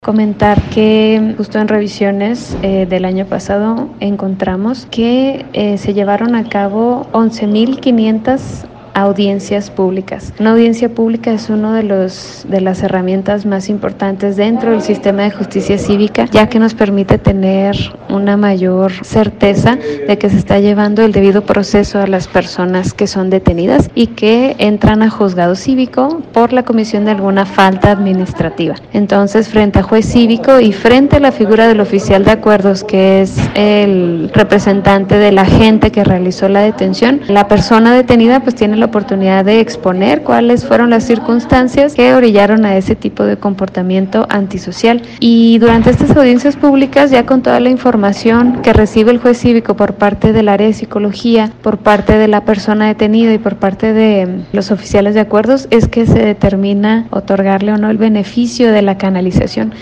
Comentar que justo en revisiones del año pasado encontramos que se llevaron a cabo 11.500 audiencias públicas. Una audiencia pública es uno de las herramientas más importantes dentro del sistema de justicia cívica, ya que nos permite tener una mayor certeza de que se está llevando el debido proceso a las personas que son detenidas y que entran a juzgado cívico por la comisión de alguna falta administrativa. Entonces, frente a juez cívico y frente a la figura del oficial de acuerdos, que es el representante del agente que realizó la detención, la persona detenida pues tiene la oportunidad de exponer cuáles fueron las circunstancias que orillaron a ese tipo de comportamiento antisocial. Y durante estas audiencias públicas, ya con toda la información que recibe el juez cívico por parte del área de psicología, por parte de la persona detenida y por parte de los oficiales de acuerdos, es que se determina otorgarle o no el beneficio de la canalización.